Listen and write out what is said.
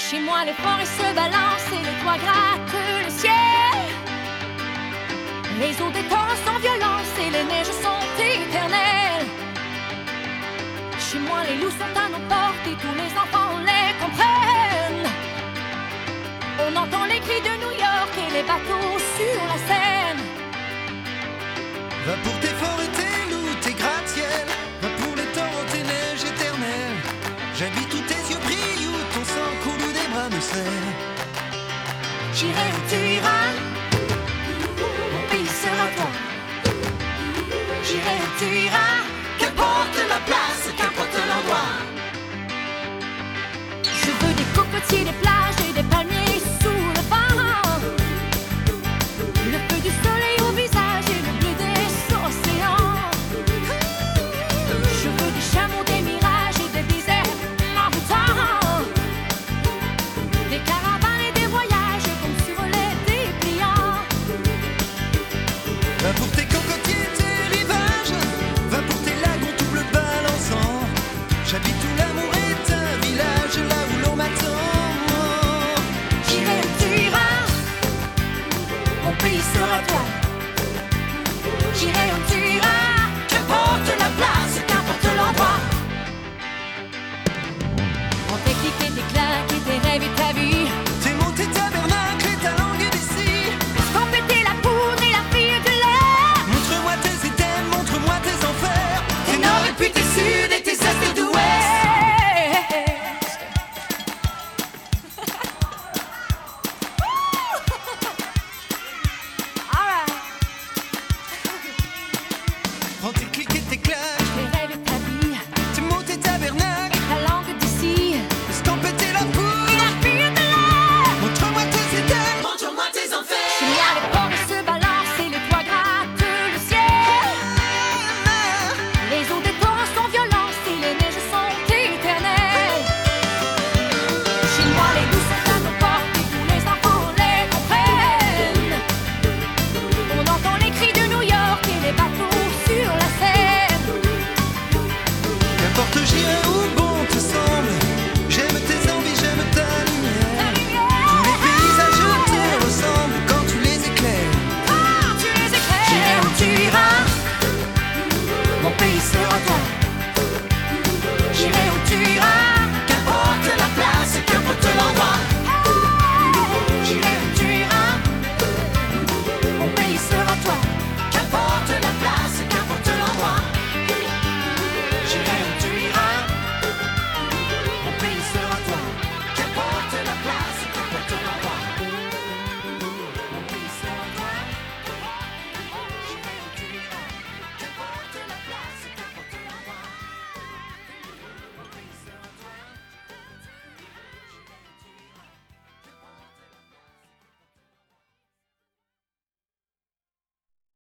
Chez moi, les forêts se balancent et les toits grattent le ciel. Les eaux des torrents sont violentes et les neiges sont éternelles. Chez moi, les loups sont à nos portes et tous les enfants les comprennent. On entend les cris de New York et les bateaux sur la Seine. Va pour tes forêts, tes loups, tes gratte-ciel. Va pour les torrents, tes neiges éternelles. J'habite où tes yeux brillent, où ton sang coule, où des bras me serrent. J'irai où tu iras, mon pays sera toi. J'irai où tu iras, qu'importe la place, qu'importe l'endroit. Je veux des cocotiers, des plages et des palmiers sous le vent. Le feu du soleil au visage et le bleu des océans. Je veux des chameaux, des mirages et des déserts m'envoûtants. Des caravanes et des voyages comme sur les dépliants. Va pour tes cocotiers, tes rivages. Va pour tes lagons tout bleu balançant. J'habite où l'amour est un village, là où l'on m'attend. J'irai où tu iras, mon pays sera toi. J'irai où tu iras, qu'importe la place, qu'importe l'endroit. On t'éclipse et tes claques et tes rêves et ta vie. Tes mots, tes tabernacles et ta langue d'ici. Qu'on pétait la poudre et la fille de l'air. Montre-moi tes items, montre-moi tes enfers. Tes nord et puis tes sud